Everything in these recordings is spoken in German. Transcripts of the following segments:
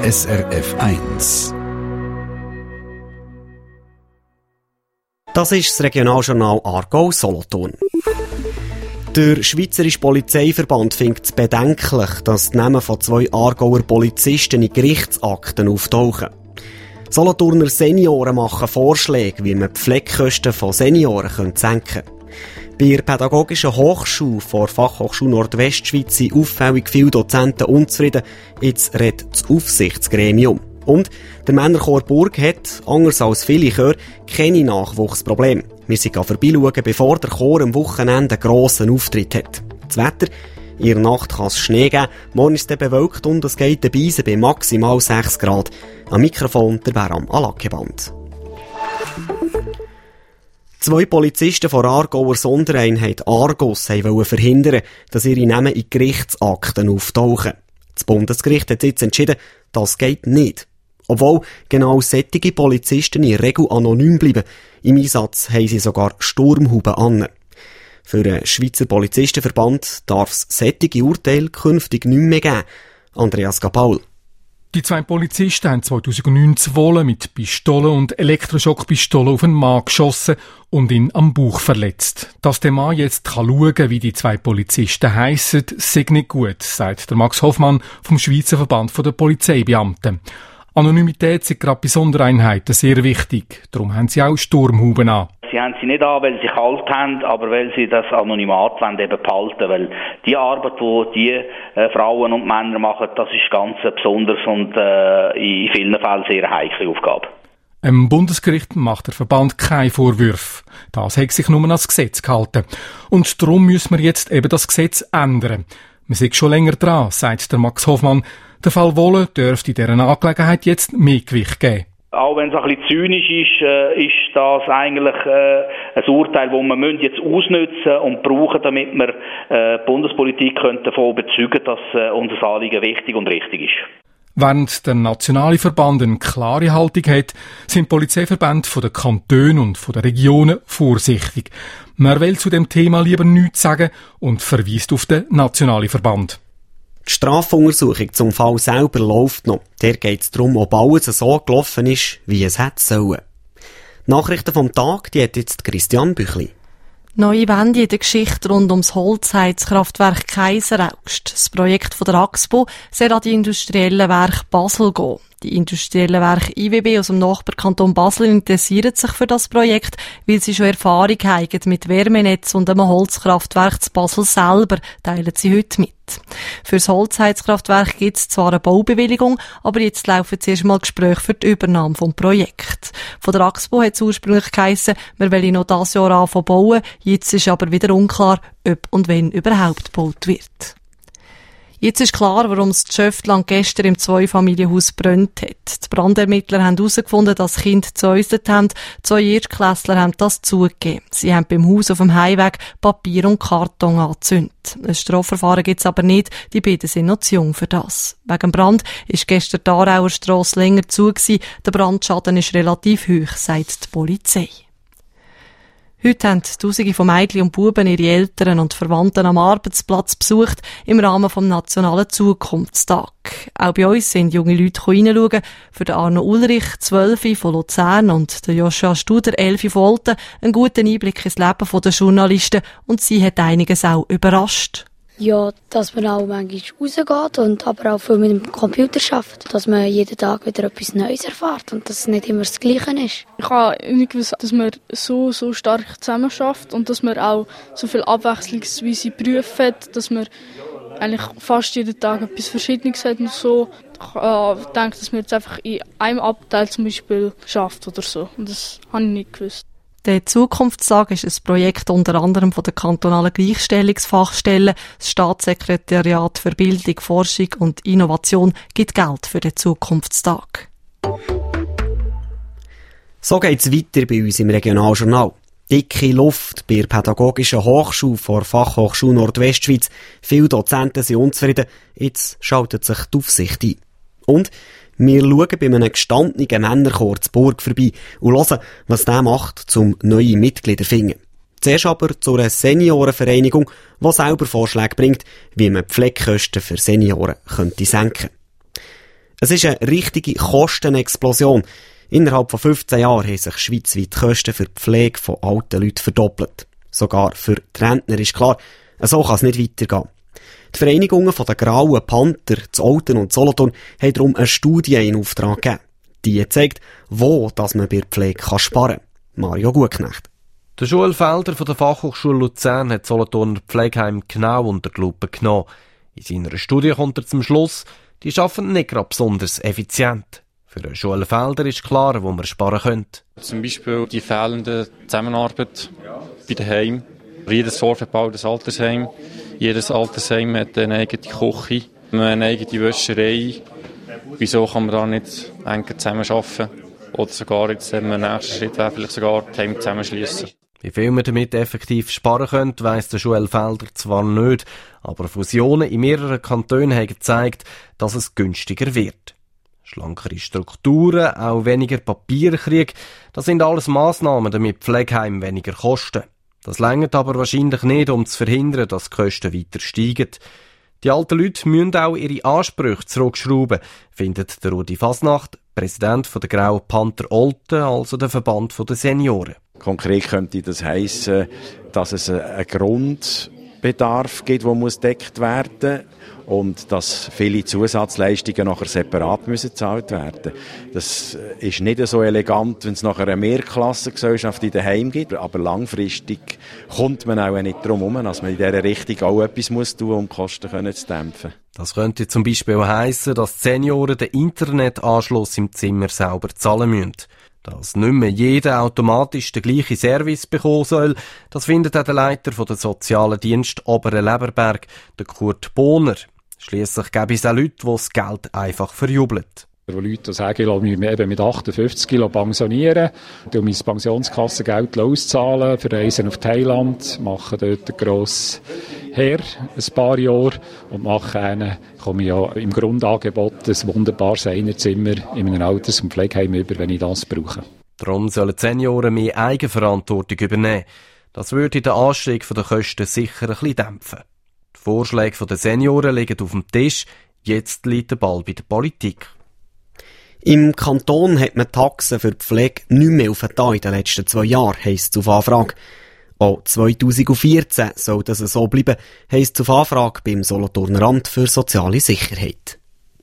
SRF 1. Das ist das Regionaljournal Aargau-Solothurn. Der Schweizerische Polizeiverband findet es bedenklich, dass die Namen von 2 Aargauer Polizisten in Gerichtsakten auftauchen. Solothurner Senioren machen Vorschläge, wie man die Pflegekosten von Senioren senken könnte. Bei der Pädagogischen Hochschule der Fachhochschule Nordwestschweiz sind auffällig viele Dozenten unzufrieden. Jetzt redet das Aufsichtsgremium. Und der Männerchor Burg hat, anders als viele Chöre, keine Nachwuchsprobleme. Wir sind vorbeischauen, bevor der Chor am Wochenende einen grossen Auftritt hat. Das Wetter: in der Nacht kann es Schnee geben, morgen ist es bewölkt und es geht den Beisen bei maximal 6 Grad. Am Mikrofon der Beram Alakeband. 2 Polizisten von Aargauer Sondereinheit Argus wollten verhindern, dass ihre Namen in Gerichtsakten auftauchen. Das Bundesgericht hat jetzt entschieden, das geht nicht. Obwohl genau solche Polizisten in der Regel anonym bleiben. Im Einsatz haben sie sogar Sturmhuben an. Für den Schweizer Polizistenverband darf es solche Urteile künftig nicht mehr geben. Andreas Gabaul. Die 2 Polizisten haben 2009 zu Wohlen mit Pistolen und Elektroschockpistolen auf einen Mann geschossen und ihn am Bauch verletzt. Dass der Mann jetzt schauen kann, wie die 2 Polizisten heissen, sei nicht gut, sagt der Max Hoffmann vom Schweizer Verband der Polizeibeamten. Anonymität ist gerade bei Sondereinheiten sehr wichtig. Darum haben sie auch Sturmhuben an. Sie haben sie nicht an, weil sie kalt haben, aber weil sie das Anonymat eben behalten. Weil die Arbeit, die Frauen und Männer machen, das ist ganz besonders und in vielen Fällen sehr eine heikle Aufgabe. Im Bundesgericht macht der Verband keine Vorwürfe. Das hat sich nur an das Gesetz gehalten. Und darum müssen wir jetzt eben das Gesetz ändern. Wir sind schon länger dran, sagt der Max Hoffmann. Der Fall Wohlen dürfte in dieser Angelegenheit jetzt mehr Gewicht geben. Auch wenn es ein bisschen zynisch ist das eigentlich ein Urteil, das wir jetzt ausnutzen und brauchen, damit wir die Bundespolitik davon überzeugen können, dass unser Anliegen wichtig und richtig ist. Während der nationale Verband eine klare Haltung hat, sind Polizeiverbände von den Kantonen und von den Regionen vorsichtig. Man will zu dem Thema lieber nichts sagen und verweist auf den nationalen Verband. Die Strafuntersuchung zum Fall selber läuft noch. Der geht es darum, ob alles so gelaufen ist, wie es hätte sollen. Die Nachrichten vom Tag, die hat jetzt Christian Büchli. Neue Wende in der Geschichte rund ums Holzheizkraftwerk Kaiseraugst. Das Projekt von der AXPO soll an die industriellen Werke Basel gehen. Die industriellen Werke IWB aus dem Nachbarkanton Basel interessieren sich für das Projekt, weil sie schon Erfahrung haben mit Wärmenetz und einem Holzkraftwerk zu Basel selber, teilen sie heute mit. Für das Holzheizkraftwerk gibt es zwar eine Baubewilligung, aber jetzt laufen zuerst mal Gespräche für die Übernahme des Projekts. Von der AXPO hat es ursprünglich geheissen, wir wollen noch dieses Jahr anfangen bauen, jetzt ist aber wieder unklar, ob und wenn überhaupt gebaut wird. Jetzt ist klar, warum das Schöftland gestern im Zweifamilienhaus brennt hat. Die Brandermittler haben herausgefunden, dass Kinder gesäuselt haben. 2 Erstklässler haben das zugegeben. Sie haben beim Haus auf dem Heimweg Papier und Karton angezündet. Ein Strafverfahren gibt es aber nicht. Die beiden sind noch zu jung für das. Wegen dem Brand ist gestern die Aarauer Strasse länger zu gewesen. Der Brandschaden ist relativ hoch, sagt die Polizei. Heute haben Tausende von Mädchen und Buben ihre Eltern und Verwandten am Arbeitsplatz besucht im Rahmen vom Nationalen Zukunftstag. Auch bei uns sind junge Leute hineinschauen. Für den Arno Ulrich, 12 von Luzern, und der Joshua Studer, 11 von Olten, einen guten Einblick ins Leben der Journalisten, und sie hat einiges auch überrascht. Ja, dass man auch manchmal rausgeht und aber auch viel mit dem Computer arbeitet, dass man jeden Tag wieder etwas Neues erfährt und dass es nicht immer das Gleiche ist. Ich habe nicht gewusst, dass man so stark zusammenarbeitet und dass man auch so viel abwechslungsweise Berufe hat, dass man eigentlich fast jeden Tag etwas Verschiedenes hat und so. Ich denke, dass man jetzt einfach in einem Abteil zum Beispiel schafft oder so. Und das habe ich nicht gewusst. Der Zukunftstag ist ein Projekt unter anderem von der kantonalen Gleichstellungsfachstelle. Das Staatssekretariat für Bildung, Forschung und Innovation gibt Geld für den Zukunftstag. So geht's weiter bei uns im Regionaljournal. Dicke Luft bei der Pädagogischen Hochschule der Fachhochschule Nordwestschweiz. Viele Dozenten sind unzufrieden. Jetzt schaltet sich die Aufsicht ein. Und wir schauen bei einem gestandenen Männerchor zu Burg vorbei und hören, was der macht, um neue Mitglieder zu finden. Zuerst aber zu einer Seniorenvereinigung, die selber Vorschläge bringt, wie man die Pflegekosten für Senioren könnte senken. Es ist eine richtige Kostenexplosion. Innerhalb von 15 Jahren haben sich schweizweit die Kosten für die Pflege von alten Leuten verdoppelt. Sogar für die Rentner ist klar, so kann es nicht weitergehen. Die Vereinigungen der Grauen Panther, zu Olten und Solothurn haben darum eine Studie in Auftrag gegeben. Die zeigt, wo dass man bei der Pflege sparen kann. Mario Gutknecht. Der Joel Felder von der Fachhochschule Luzern hat Solothurner Pflegeheim genau unter die Lupe genommen. In seiner Studie kommt er zum Schluss, die arbeiten nicht gerade besonders effizient. Für Joel Felder ist klar, wo man sparen könnte. Zum Beispiel die fehlende Zusammenarbeit bei den Heimen. Jedes vorverbautes Altersheim. Jedes Altersheim hat eine eigene Küche, eine eigene Wäscherei. Wieso kann man da nicht eng zusammenarbeiten? Oder sogar jetzt im nächsten Schritt wäre vielleicht sogar die Heime zusammenschliessen. Wie viel man damit effektiv sparen könnte, weiss der Joel Felder zwar nicht, aber Fusionen in mehreren Kantonen haben gezeigt, dass es günstiger wird. Schlankere Strukturen, auch weniger Papierkrieg, das sind alles Massnahmen, damit Pflegeheime weniger kosten. Das reicht aber wahrscheinlich nicht, um zu verhindern, dass die Kosten weiter steigen. Die alten Leute müssen auch ihre Ansprüche zurückschrauben, findet der Rudi Fasnacht, Präsident der Grauen Panther Olten, also der Verband der Senioren. Konkret könnte das heissen, dass es einen Grundbedarf gibt, der gedeckt werden muss und dass viele Zusatzleistungen nachher separat gezahlt werden müssen. Das ist nicht so elegant, wenn es nachher eine Mehrklassengesellschaft in den Heimen gibt, aber langfristig kommt man auch nicht darum herum, dass man in dieser Richtung auch etwas tun muss, um die Kosten zu dämpfen. Das könnte zum Beispiel heissen, dass die Senioren den Internetanschluss im Zimmer selber zahlen müssen. Dass nicht mehr jeder automatisch den gleichen Service bekommen soll, das findet auch der Leiter der sozialen Dienst Oberen Leberberg, der Kurt Bohner. Schliesslich gäbe es auch Leute, die das Geld einfach verjubeln. Wo Leute sagen, ich lasse mich eben mit 58 Kilo pensionieren, ich mein Pensionskassengeld auszahlen, verreisen auf Thailand, mache dort einen grossen Herr ein paar Jahre und komme ich ja im Grundangebot ein wunderbares Einerzimmer in einem Alters- und Pflegeheim über, wenn ich das brauche. Darum sollen die Senioren mehr Eigenverantwortung übernehmen. Das würde den Anstieg der Kosten sicher ein bisschen dämpfen. Die Vorschläge der Senioren liegen auf dem Tisch, jetzt liegt der Ball bei der Politik. Im Kanton hat man Taxen für die Pflege nicht mehr aufgetan in den letzten 2 Jahren, heisst es auf Anfrage. Auch 2014 soll das so bleiben, heisst es auf Anfrage beim Solothurner Amt für soziale Sicherheit.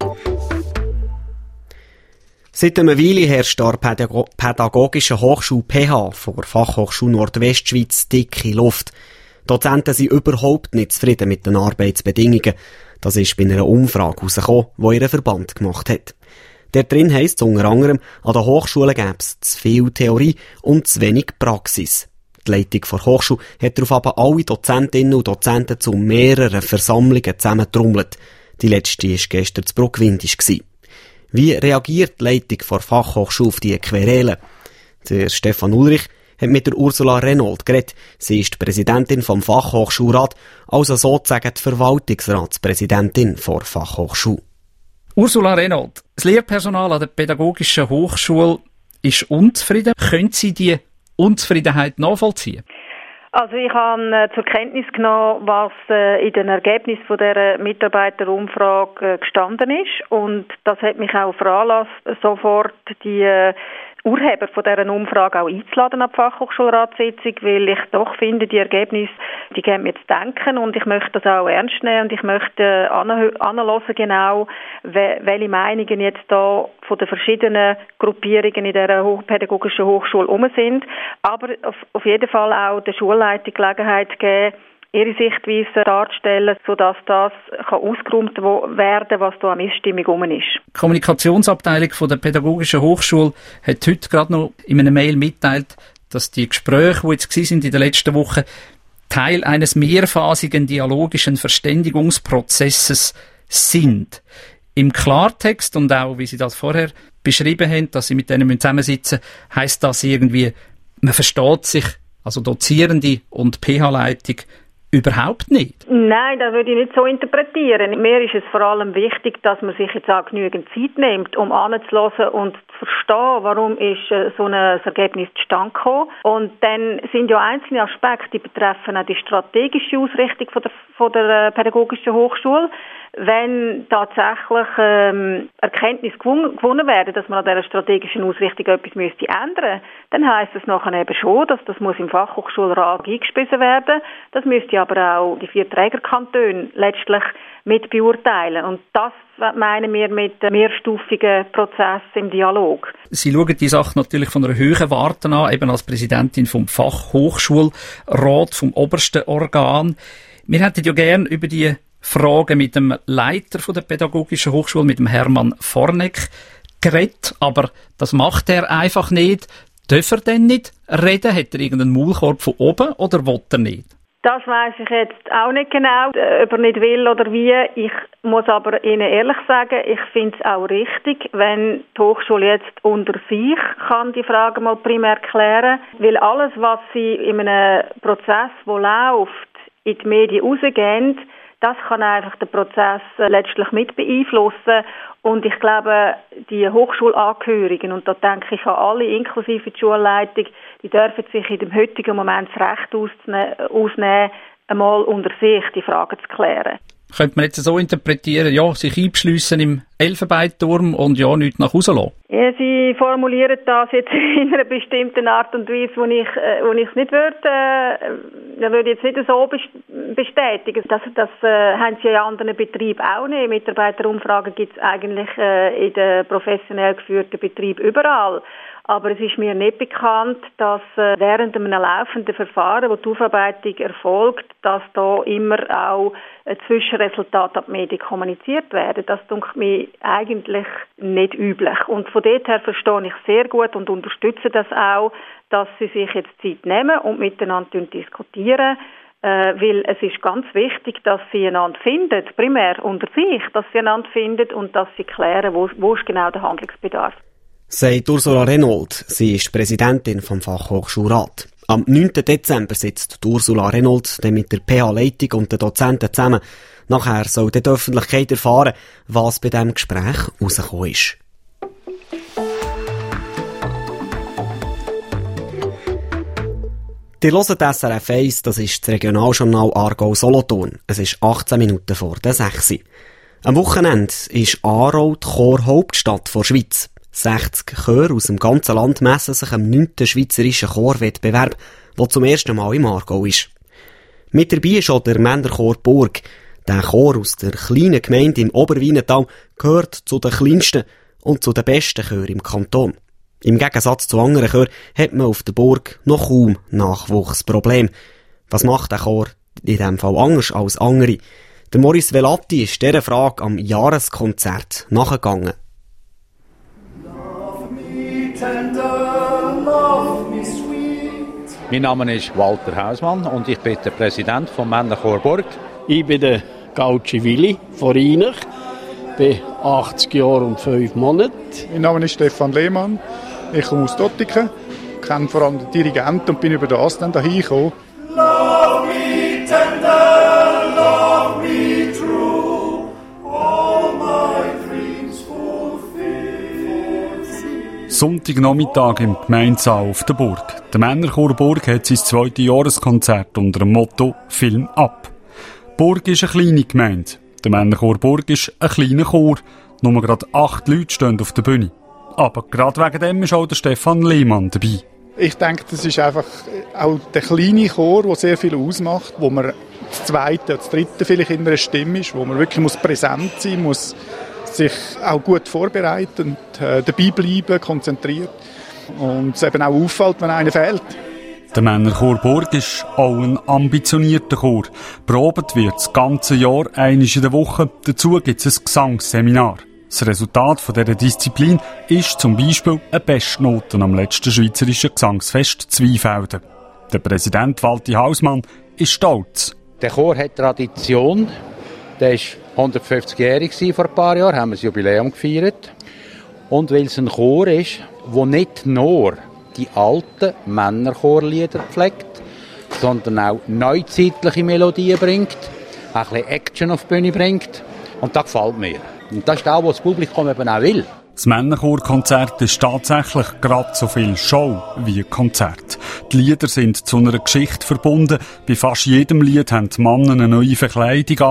Seit einer Weile herrscht an der Pädagogischen Hochschule PH vor Fachhochschule Nordwestschweiz dicke Luft. Dozenten sind überhaupt nicht zufrieden mit den Arbeitsbedingungen. Das ist bei einer Umfrage herausgekommen, die ihr Verband gemacht hat. Dort drin heisst es unter anderem, an den Hochschulen gäbe es zu viel Theorie und zu wenig Praxis. Die Leitung der Hochschule hat darauf aber alle Dozentinnen und Dozenten zu mehreren Versammlungen zusammengetrommelt. Die letzte war gestern zu Bruckwindisch. Wie reagiert die Leitung der Fachhochschule auf diese Querelen? Der Stefan Ulrich hat mit der Ursula Renault geredet. Sie ist die Präsidentin vom Fachhochschulrat, also sozusagen die Verwaltungsratspräsidentin der Fachhochschule. Ursula Renault, das Lehrpersonal an der Pädagogischen Hochschule ist unzufrieden. Können Sie die Unzufriedenheit nachvollziehen? Also ich habe zur Kenntnis genommen, was in den Ergebnissen von dieser Mitarbeiterumfrage gestanden ist, und das hat mich auch veranlasst, sofort die Urheber von dieser Umfrage auch einzuladen an die Fachhochschulratssitzung, weil ich doch finde, die Ergebnisse, die geben mir zu denken, und ich möchte das auch ernst nehmen und ich möchte anhören genau, welche Meinungen jetzt da von den verschiedenen Gruppierungen in dieser Pädagogischen Hochschule herum sind, aber auf jeden Fall auch der Schulleitung Gelegenheit geben, ihre Sichtweise darzustellen, sodass das ausgeräumt werden kann, was da an Missstimmung herum ist. Die Kommunikationsabteilung von der Pädagogischen Hochschule hat heute gerade noch in einer Mail mitteilt, dass die Gespräche, die jetzt sind in den letzten Wochen, Teil eines mehrphasigen dialogischen Verständigungsprozesses sind. Im Klartext und auch, wie Sie das vorher beschrieben haben, dass Sie mit denen zusammensitzen müssen, heisst das irgendwie, man versteht sich, also Dozierende und PH-Leitung, überhaupt nicht? Nein, das würde ich nicht so interpretieren. Mir ist es vor allem wichtig, dass man sich jetzt auch genügend Zeit nimmt, um anzuhören und zu verstehen, warum ist so ein Ergebnis zustande gekommen. Und dann sind ja einzelne Aspekte, die betreffen auch die strategische Ausrichtung von der Pädagogischen Hochschule. wenn tatsächlich Erkenntnis gewonnen werden, dass man an dieser strategischen Ausrichtung etwas müsste ändern, dann heisst es nachher eben schon, dass das muss im Fachhochschulrat eingespiesen werden. Das müsste aber auch die 4 Trägerkantone letztlich mit beurteilen. Und das meinen wir mit mehrstufigen Prozess im Dialog. Sie schauen die Sache natürlich von einer hohen Warte an, eben als Präsidentin vom Fachhochschulrat, vom obersten Organ. Wir hätten ja gern über die Fragen mit dem Leiter von der Pädagogischen Hochschule, mit dem Hermann Vorneck, geredet, aber das macht er einfach nicht. Darf er denn nicht reden? Hat er irgendeinen Maulkorb von oben oder will er nicht? Das weiss ich jetzt auch nicht genau, ob er nicht will oder wie. Ich muss aber Ihnen ehrlich sagen, ich finde es auch richtig, wenn die Hochschule jetzt unter sich kann die Frage mal primär klären, weil alles, was sie in einem Prozess, der läuft, in die Medien rausgeht, das kann einfach den Prozess letztlich mit beeinflussen. Und ich glaube, die Hochschulangehörigen, und da denke ich an alle, inklusive die Schulleitung, die dürfen sich in dem heutigen Moment das Recht ausnehmen, einmal unter sich die Fragen zu klären. Könnte man jetzt so interpretieren, ja, sich einbeschliessen im Elfenbeinturm und ja, nichts nach Hause lassen? Ja, Sie formulieren das jetzt in einer bestimmten Art und Weise, wo ich es nicht würde jetzt nicht so bestätigen. Das haben Sie in anderen Betrieben auch nicht. Mitarbeiterumfragen gibt es eigentlich in den professionell geführten Betrieben überall. Aber es ist mir nicht bekannt, dass während einem laufenden Verfahren, wo die Aufarbeitung erfolgt, dass da immer auch Zwischenresultate an die Medien kommuniziert werden. Das denkt mir eigentlich nicht üblich. Und von dort her verstehe ich sehr gut und unterstütze das auch, dass sie sich jetzt Zeit nehmen und miteinander diskutieren. Weil es ist ganz wichtig, dass sie einander finden, primär unter sich, dass sie einander finden und dass sie klären, wo ist genau der Handlungsbedarf. Sagt Ursula Renold. Sie ist Präsidentin vom Fachhochschulrat. Am 9. Dezember sitzt Ursula Renold dann mit der PH-Leitung und den Dozenten zusammen. Nachher soll die Öffentlichkeit erfahren, was bei diesem Gespräch rausgekommen ist. Ihr hört SRF 1, das ist das Regionaljournal Aargau-Solothurn. Es ist 18 Minuten vor der 6. Am Wochenende ist Aarau die Chorhauptstadt der Schweiz. 60 Chöre aus dem ganzen Land messen sich am 9. Schweizerischen Chorwettbewerb, der zum ersten Mal im Aargau ist. Mit dabei ist auch der Männerchor Burg. Der Chor aus der kleinen Gemeinde im Oberwienetal gehört zu den kleinsten und zu den besten Chören im Kanton. Im Gegensatz zu anderen Chören hat man auf der Burg noch kaum Nachwuchsproblem. Was macht der Chor in diesem Fall anders als andere? Der Maurice Velati ist dieser Frage am Jahreskonzert nachgegangen. Mein Name ist Walter Hausmann und ich bin der Präsident vom Männerchor Burg. Ich bin der Gauci Willi von Rheinach, bin 80 Jahre und 5 Monate. Mein Name ist Stefan Lehmann, ich komme aus Dottiken, kenne vor allem den Dirigenten und bin über das dann hierher gekommen. Love me tender, love me true, all my dreams fulfill. Sonntagnachmittag im Gemeindesaal auf der Burg. Der Männerchor Burg hat sein zweites Jahreskonzert unter dem Motto «Film ab». Burg ist eine kleine Gemeinde. Der Männerchor Burg ist ein kleiner Chor. Nur gerade 8 Leute stehen auf der Bühne. Aber gerade wegen dem ist auch der Stefan Lehmann dabei. Ich denke, das ist einfach auch der kleine Chor, der sehr viel ausmacht, wo man das zweite, das dritte vielleicht in einer Stimme ist, wo man wirklich präsent sein muss, sich auch gut vorbereiten und dabei bleiben, konzentriert. Und es eben auch auffällt, wenn einer fehlt. Der Männerchor Burg ist auch ein ambitionierter Chor. Probt wird das ganze Jahr einmal in der Woche. Dazu gibt es ein Gesangsseminar. Das Resultat von dieser Disziplin ist zum Beispiel eine Bestnote am letzten Schweizerischen Gesangsfest Zweifelden. Der Präsident Walti Hausmann ist stolz. Der Chor hat Tradition. Der war 150-jährig vor ein paar Jahren, haben wir das Jubiläum gefeiert. Und weil es ein Chor ist, der nicht nur die alten Männerchorlieder pflegt, sondern auch neuzeitliche Melodien bringt, ein bisschen Action auf die Bühne bringt. Und das gefällt mir. Und das ist auch, was das Publikum eben auch will. Das Männerchorkonzert ist tatsächlich gerade so viel Show wie Konzert. Die Lieder sind zu einer Geschichte verbunden. Bei fast jedem Lied haben die Männer eine neue Verkleidung an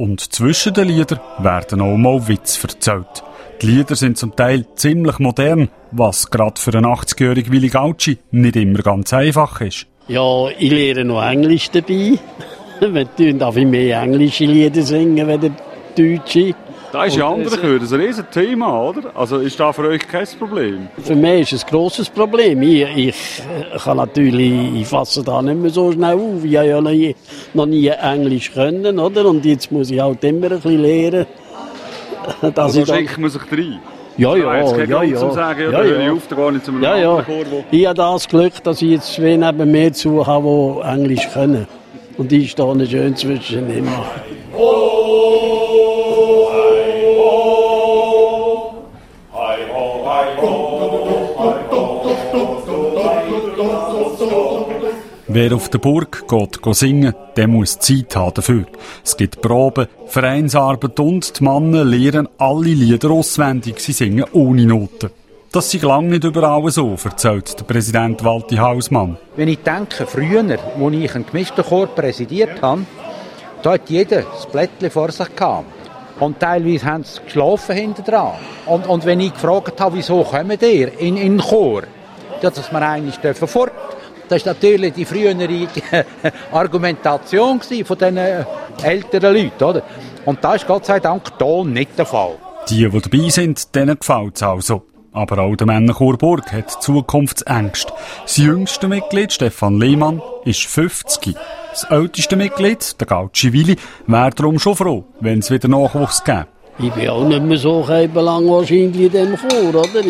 Und zwischen den Liedern werden auch mal Witze erzählt. Die Lieder sind zum Teil ziemlich modern, was gerade für einen 80-jährigen Willi Gauci nicht immer ganz einfach ist. Ja, ich lerne noch Englisch dabei. Wir darf ich mehr englische Lieder singen als deutsche. Das ist ja andere Chöre, das ist ein riesen Thema, oder? Also ist das für euch kein Problem? Für mich ist es ein grosses Problem. Ich kann natürlich, ich fasse da nicht mehr so schnell auf. Ich habe ja noch nie Englisch können, oder? Und jetzt muss ich halt immer ein bisschen lernen. Also schenkt man sich rein? Ja. Zum sagen, ja, höre ich auf, da gehe ich zu einem anderen Chor. Ich habe das Glück, dass ich jetzt zwei neben mir zu habe, die Englisch können. Und ich stehe schön zwischen ihnen. Wer auf der Burg geht singen, der muss Zeit haben dafür. Es gibt Proben, Vereinsarbeit und die Männer lernen alle Lieder auswendig, sie singen ohne Noten. Das sei lange nicht überall so, erzählt der Präsident Walti Hausmann. Wenn ich denke, früher, als ich einen gemischten Chor präsidiert habe, da hat jeder das Blättchen vor sich gehabt. Und teilweise haben sie geschlafen hinten dran. Und wenn ich gefragt habe, wieso kommen ihr in den Chor, dass wir eigentlich fort. Das war natürlich die frühere Argumentation von diesen älteren Leuten. Oder? Und das ist Gott sei Dank hier nicht der Fall. Die dabei sind, denen gefällt es also. Aber auch der Männerchor Burg hat Zukunftsängste. Das jüngste Mitglied, Stefan Lehmann, ist 50. Das älteste Mitglied, der Gauci Willi, wäre darum schon froh, wenn es wieder Nachwuchs gäbe. Ich bin auch nicht mehr so lang wahrscheinlich in diesem Chor, oder?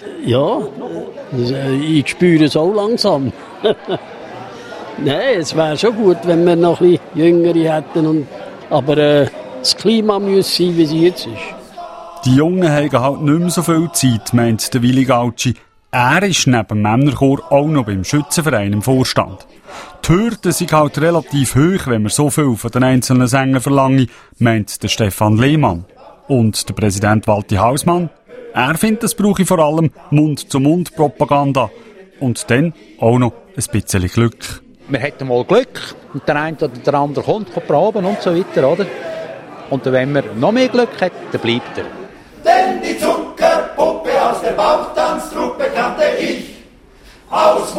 Ich spüre es auch langsam. Nein, es wäre schon gut, wenn wir noch ein bisschen Jüngere hätten. Aber das Klima müsste sein, wie es jetzt ist. Die Jungen haben halt nicht mehr so viel Zeit, meint der Willi Gauci. Er ist neben dem Männerchor auch noch beim Schützenverein im Vorstand. Die Hürden sind halt relativ hoch, wenn man so viel von den einzelnen Sängern verlange, meint der Stefan Lehmann. Und der Präsident Walti Hausmann? Er findet, es brauche vor allem Mund-zu-Mund-Propaganda. Und dann auch noch ein bisschen Glück. Wir hätten mal Glück und der eine oder der andere kommt proben und so weiter, oder? Und wenn wir noch mehr Glück hätten, dann bleibt er. Denn die Zuckerpuppe aus der Bauchtanztruppe kannte ich aus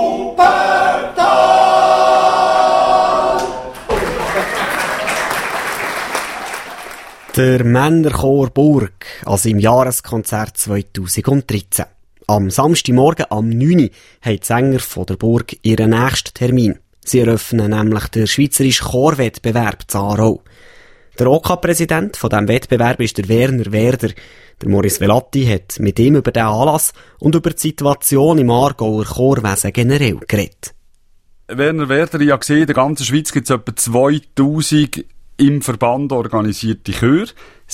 Wuppertal. Der Männerchor Burg, also im Jahreskonzert 2013. Am Samstagmorgen am 9 Uhr haben die Sänger von der Burg ihren nächsten Termin. Sie eröffnen nämlich den schweizerischen Chorwettbewerb in Aarau. Der OK-Präsident von diesem Wettbewerb ist der Werner Werder. Der Maurice Velati hat mit ihm über den Anlass und über die Situation im Aargauer Chorwesen generell geredet. Werner Werder, ich habe gesehen, in der ganzen Schweiz gibt es etwa 2000 im Verband organisierte Chöre.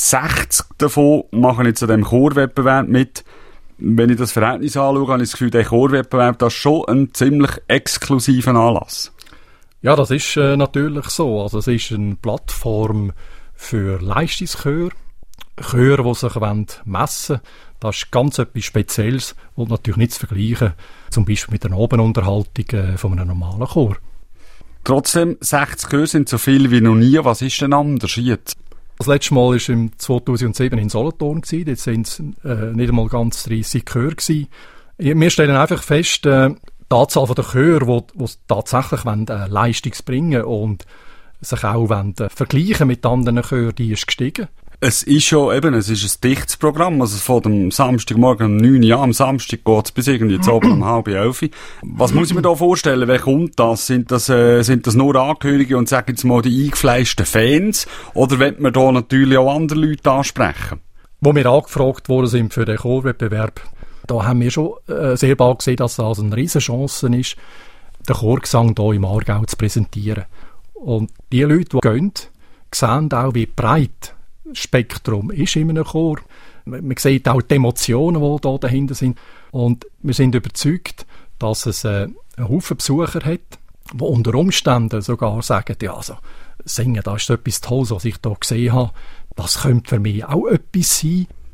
60 davon machen jetzt an diesem Chorwettbewerb mit. Wenn ich das Verhältnis anschaue, habe ich das Gefühl, der Chorwettbewerb das ist schon ein ziemlich exklusiver Anlass. Ja, das ist natürlich so. Also es ist eine Plattform für Leistungschöre, Chöre, die sich messen wollen. Das ist ganz etwas Spezielles und natürlich nicht zu vergleichen, zum Beispiel mit einer Abendunterhaltung von einem normalen Chor. Trotzdem, 60 Chöre sind so viel wie noch nie. Was ist denn anders jetzt? Das letzte Mal war im 2007 in Solothurn. Jetzt sind es nicht einmal ganz 30 Chöre gewesen. Wir stellen einfach fest, die Anzahl der Chöre, die tatsächlich Leistung bringen und sich auch vergleichen mit anderen Chören, die ist gestiegen. Es ist ja eben, es ist ein dichtes Programm, also von dem Samstagmorgen um 9 Uhr am Samstag geht es bis irgendwie jetzt oben um 10:30. Was muss ich mir da vorstellen? Wer kommt das? Sind das nur Angehörige und sagen jetzt mal die eingefleischten Fans? Oder wollen wir da natürlich auch andere Leute ansprechen? Wo wir angefragt worden sind für den Chorwettbewerb, da haben wir schon sehr bald gesehen, dass das eine riesen Chance ist, den Chorgesang hier im Aargau zu präsentieren. Und die Leute, die gehen, sehen auch, wie breit Spektrum ist in einem Chor. Man sieht auch die Emotionen, die da dahinter sind. Und wir sind überzeugt, dass es einen Haufen Besucher hat, die unter Umständen sogar sagen, ja, also, singen, das ist etwas Tolles, was ich da gesehen habe. Das könnte für mich auch etwas sein.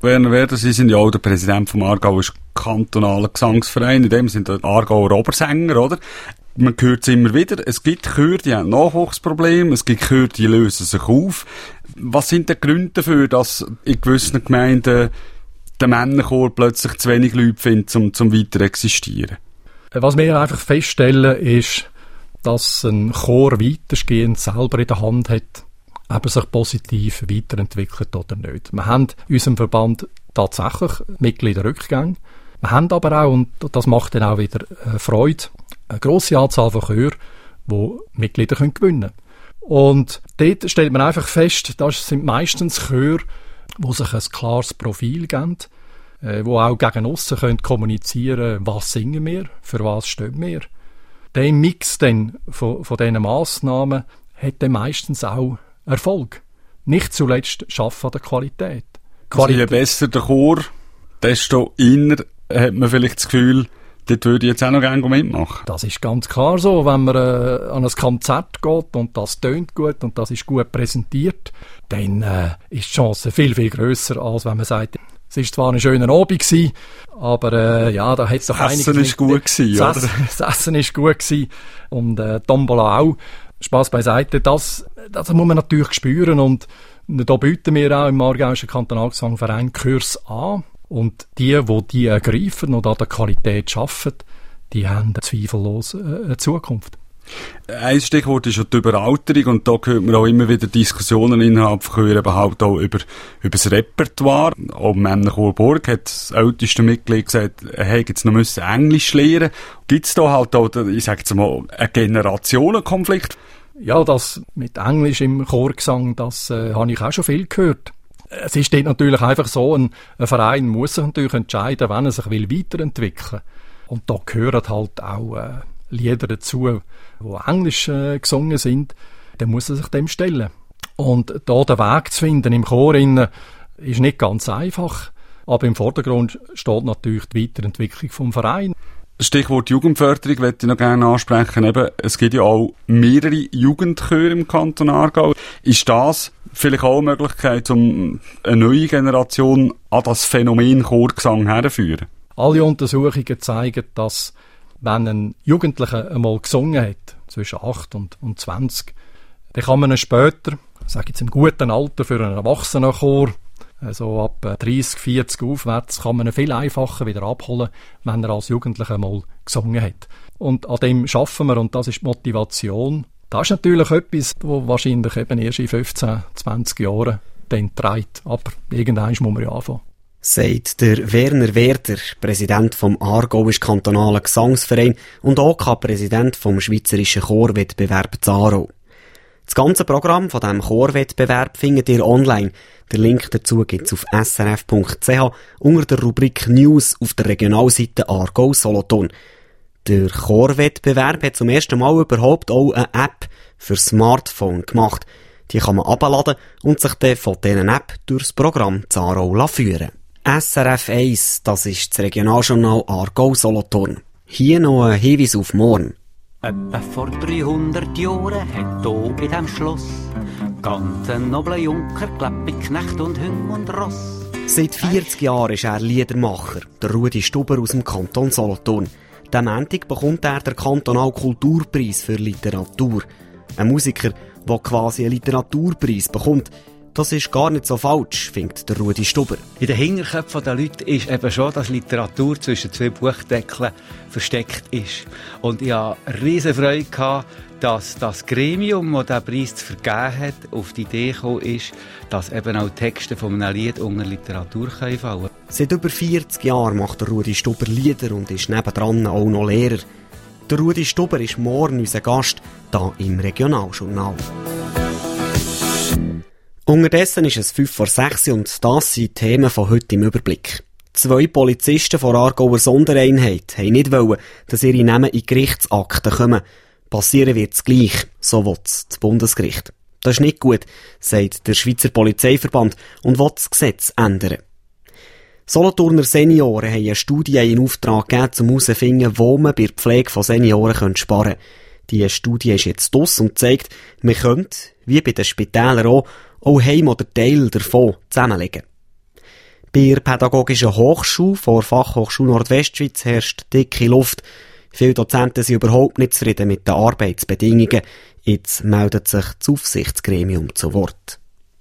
Werner Werder, Sie sind ja auch der Präsident vom Aargauer kantonalen Gesangsverein, in dem sind Aargauer Obersänger, oder? Man hört es immer wieder, es gibt Chöre, die haben Nachwuchsprobleme, es gibt Chöre, die lösen sich auf. Was sind die Gründe dafür, dass in gewissen Gemeinden der Männerchor plötzlich zu wenig Leute findet, um weiter zu existieren? Was wir einfach feststellen, ist, dass ein Chor weitestgehend selber in der Hand hat, ob er sich positiv weiterentwickelt oder nicht. Wir haben in unserem Verband tatsächlich Mitgliederrückgänge. Wir haben aber auch, und das macht dann auch wieder Freude, eine grosse Anzahl von Chören, die Mitglieder gewinnen können. Und dort stellt man einfach fest, das sind meistens Chöre, die sich ein klares Profil geben, die auch gegen aussen kommunizieren können, was singen wir, für was stehen wir. Der Mix dann von diesen Massnahmen hat dann meistens auch Erfolg. Nicht zuletzt Schaffen an der Qualität. Also je besser der Chor, desto eher hat man vielleicht das Gefühl, dort würde ich jetzt auch noch gerne mitmachen. Das ist ganz klar so. Wenn man an ein Konzert geht und das tönt gut und das ist gut präsentiert, dann ist die Chance viel, viel grösser, als wenn man sagt, es war zwar ein schöner Abend gewesen, aber ja, da hat es doch einiges... Das Essen ist gut gewesen, oder? Das Essen ist gut gewesen und Tombola auch. Spass beiseite, das muss man natürlich spüren und da bieten wir auch im Aargauischen Kantonalgesangverein Kurs an und die ergreifen und an der Qualität arbeiten, die haben zweifellos eine Zukunft. Ein Stichwort ist ja die Überalterung und da hört man auch immer wieder Diskussionen innerhalb von Chören überhaupt auch über das Repertoire. Auch im Männerchor Burg hat das älteste Mitglied gesagt, er hätte jetzt noch Englisch lernen. Gibt es da halt auch, ich sage jetzt mal, einen Generationenkonflikt? Ja, das mit Englisch im Chorgesang, das habe ich auch schon viel gehört. Es ist dort natürlich einfach so, ein Verein muss sich natürlich entscheiden, wenn er sich weiterentwickeln will. Und da gehören halt auch Lieder dazu, die Englisch gesungen sind, dann muss er sich dem stellen. Und da den Weg zu finden im Chor ist nicht ganz einfach, aber im Vordergrund steht natürlich die Weiterentwicklung vom Verein. Stichwort Jugendförderung möchte ich noch gerne ansprechen. Eben, es gibt ja auch mehrere Jugendchöre im Kanton Aargau. Ist das vielleicht auch eine Möglichkeit, um eine neue Generation an das Phänomen Chorgesang herzuführen? Alle Untersuchungen zeigen, dass wenn ein Jugendlicher einmal gesungen hat, zwischen 8 und 20, dann kann man ihn später, sage jetzt im guten Alter für einen Erwachsenenchor, also ab 30, 40 aufwärts, kann man ihn viel einfacher wieder abholen, wenn er als Jugendlicher mal gesungen hat. Und an dem arbeiten wir und das ist die Motivation. Das ist natürlich etwas, was wahrscheinlich eben erst in 15, 20 Jahren dann trägt. Aber irgendwann muss man ja anfangen. Sagt der Werner Werder, Präsident vom Aargauischen kantonalen Gesangsverein und auch Präsident vom Schweizerischen Chorwettbewerb Zaro. Das ganze Programm von diesem Chorwettbewerb findet ihr online. Der Link dazu gibt's auf srf.ch unter der Rubrik News auf der Regionalseite Aargau-Solothurn. Der Chorwettbewerb hat zum ersten Mal überhaupt auch eine App für Smartphone gemacht. Die kann man abladen und sich dann von dieser App durchs Programm Zaro führen. SRF 1, das ist das Regionaljournal Aargau-Solothurn. Hier noch ein Hinweis auf morgen. Etwa vor 300 Jahren hat hier in diesem Schloss ganz ein nobler Junker gelebt mit Knecht und Hüng und Ross. Seit 40 Jahren ist er Liedermacher, der Rudi Stuber aus dem Kanton Solothurn. Diesen Montag bekommt er den kantonalen Kulturpreis für Literatur. Ein Musiker, der quasi einen Literaturpreis bekommt, das ist gar nicht so falsch, findet der Rudi Stuber. In den Hinterköpfen der Leute ist eben schon, dass Literatur zwischen zwei Buchdeckeln versteckt ist. Und ich hatte riesen Freude gehabt, dass das Gremium, das diesen Preis zu vergeben hat, auf die Idee gekommen ist, dass eben auch Texte von einem Lied unter Literatur fallen können. Seit über 40 Jahren macht der Rudi Stuber Lieder und ist nebendran auch noch Lehrer. Der Rudi Stuber ist morgen unser Gast, hier im Regionaljournal. Unterdessen ist es 5:06 und das sind die Themen von heute im Überblick. 2 Polizisten von Aargauer Sondereinheit haben nicht wollen, dass ihre Namen in Gerichtsakten kommen. Passieren wird es gleich, so will das Bundesgericht. Das ist nicht gut, sagt der Schweizer Polizeiverband und will das Gesetz ändern. Solothurner Senioren haben eine Studie in Auftrag gegeben, um herauszufinden, wo man bei der Pflege von Senioren sparen kann. Diese Studie ist jetzt draus und zeigt, man könnte, wie bei den Spitälern auch Heim oder Teil davon zusammenlegen. Bei der Pädagogischen Hochschule vor Fachhochschule Nordwestschweiz herrscht dicke Luft. Viele Dozenten sind überhaupt nicht zufrieden mit den Arbeitsbedingungen. Jetzt meldet sich das Aufsichtsgremium zu Wort.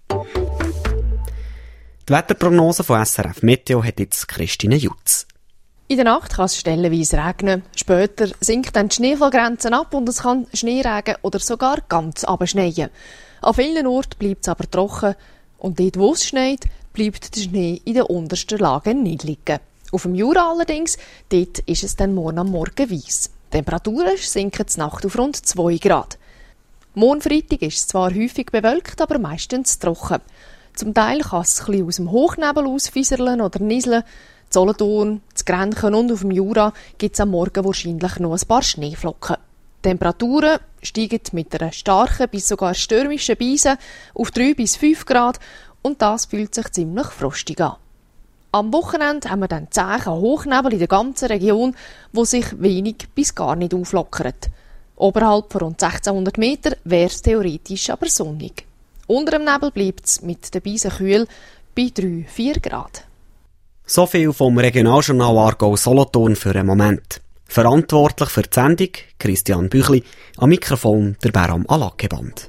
Die Wetterprognose von SRF Meteo hat jetzt Christine Jutz. In der Nacht kann es stellenweise regnen. Später sinkt dann die Schneefallgrenze ab und es kann Schneeregen oder sogar ganz abschneien. An vielen Orten bleibt es aber trocken und dort, wo es schneit, bleibt der Schnee in den untersten Lagen nicht liegen. Auf dem Jura allerdings, dort ist es dann morgen am Morgen weiss. Die Temperaturen sinken zur Nacht auf rund 2 Grad. Morgen Freitag ist es zwar häufig bewölkt, aber meistens trocken. Zum Teil kann es ein bisschen aus dem Hochnebel ausfieseln oder nieseln. In Solothurn, in Grenchen und auf dem Jura gibt es am Morgen wahrscheinlich noch ein paar Schneeflocken. Die Temperaturen steigen mit einer starken bis sogar stürmischen Brise auf 3 bis 5 Grad und das fühlt sich ziemlich frostig an. Am Wochenende haben wir dann zähen Hochnebel in der ganzen Region, wo sich wenig bis gar nicht auflockert. Oberhalb von rund 1600 Meter wäre es theoretisch aber sonnig. Unter dem Nebel bleibt es mit der Bise kühl bei 3-4 Grad. So viel vom Regionaljournal Aargau Solothurn für einen Moment. Verantwortlich für die Sendung Christian Büchli, am Mikrofon der Beram Alakeband.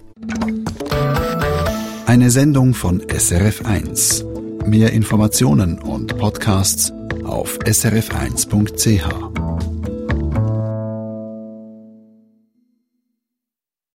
Eine Sendung von SRF1. Mehr Informationen und Podcasts auf srf1.ch.